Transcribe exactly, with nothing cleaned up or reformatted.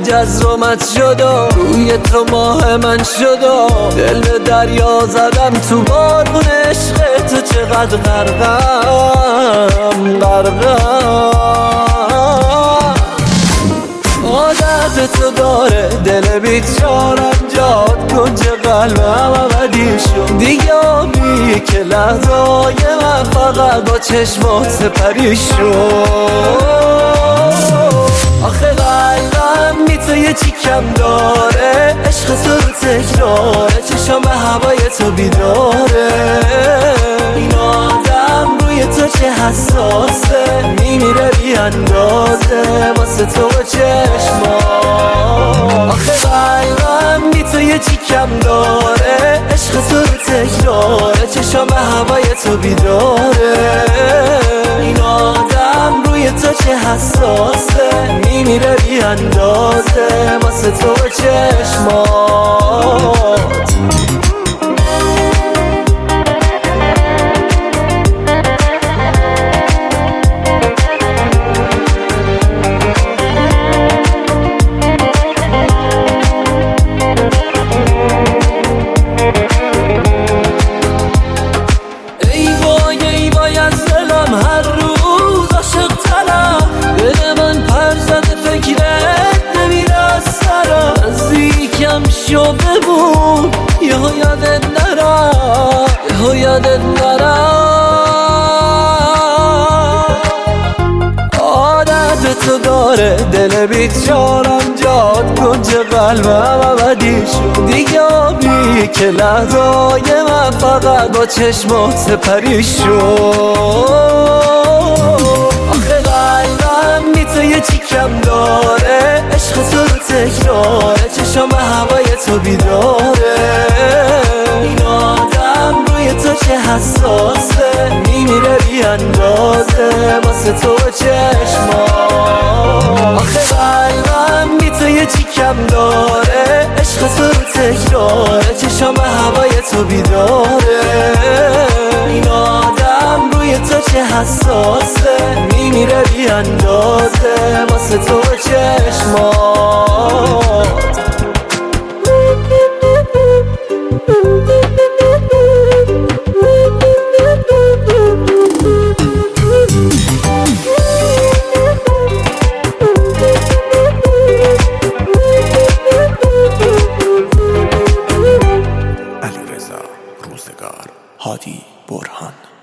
مجزومت شد و روی تو ماه من شد و دل به دریا زدم تو بارون عشق تو. چقدر غرقم غرقم عادت تو داره دل بیچارم جاد کنج قلبم ابدی شد دیگه آبی که لحظای من فقط با چشمات سپری شد. آخه قلبم بی تو یه چی کم داره عشق تو رو تکراره چشم به هوای تو بیداره این آدم روی تو چه حساسه میمیره بی اندازه واسه تو و چشمات. آخه قلبم بی تو یه چی کم داره عشق تو رو تکراره چشم به هوای تو بیداره این آدم روی تو چه حساسه میمیره بی اندازه واسه تو و چشمات. هر روز عاشق ترم دل من پر زده فکرت نمیره از سرم نزدیکم شو بمون یهو یادت نرم یهو یادت نرم عادت تو داره دل بیچارم جاد کنج قلبم ابدی شد دیگه آبی که لحظای من فقط با چشمات سپری شد. آخه قلبم بی تو یه چی کم داره عشق تو رو تکراره چشم به هوای تو بیداره این آدم روی تو چه حساسه میمیره بی اندازه واسه تو و چشمات. آخه قلبم بی تو یه چی کم داره عشق تو رو تکراره چشم به هوای تو بیداره این آدم روی تو چه حساسه میمیره بی اندازه واسه تو و چشمات. علیرضا روزگار، هادی برهان.